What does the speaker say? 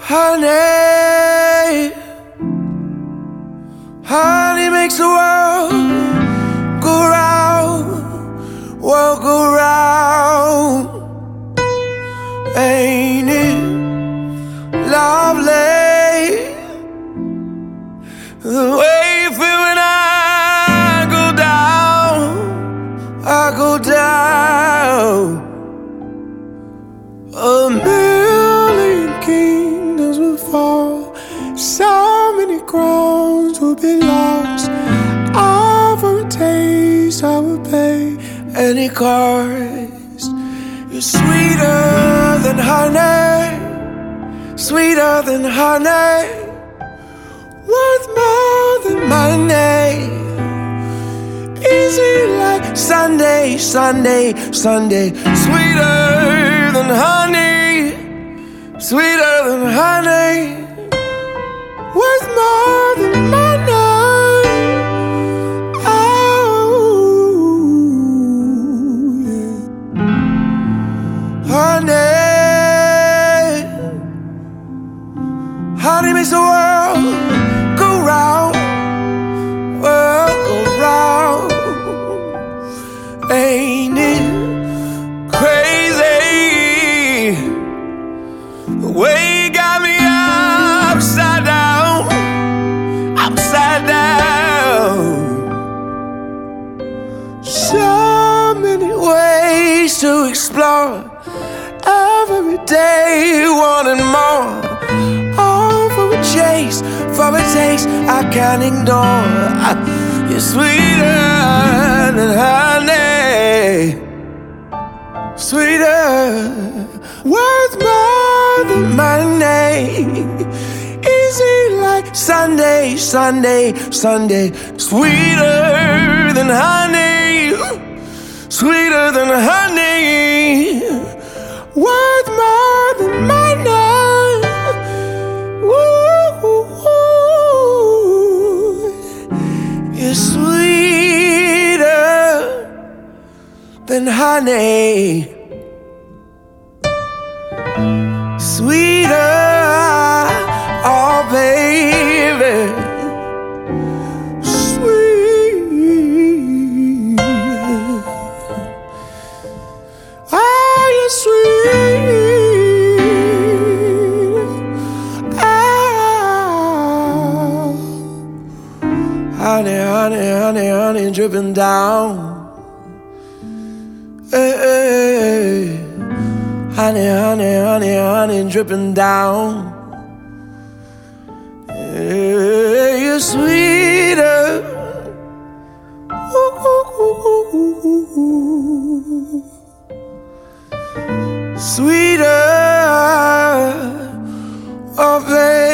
Honey, honey makes the world go round, world go round. Ain't it lovely the way you feel when I go down, I go down. A million kingdoms will fall, so many crowns will be lost. All for a taste I will pay any cost. You're sweeter than honey, sweeter than honey, worth more than money. Easy like Sunday, Sunday, Sunday. Sweeter than honey, sweeter than honey, worth more than money. Honey makes the world go round, world go round. Ain't it crazy the way you got me upside down, upside down. So many ways to explore, every day wanting more. Chase for a taste I can't ignore. You're sweeter than honey, sweeter, worth more than money. Easy like Sunday, Sunday, Sunday. Sweeter than honey, sweeter than honey, worth more than money. You're sweeter than honey, sweeter, oh baby, sweet. Oh, you're sweet. Honey, honey, honey, honey, dripping down. Hey, hey. Honey, honey, honey, honey, dripping down. Hey, you're sweeter. Ooh, ooh, ooh, ooh, ooh. Sweeter, oh baby.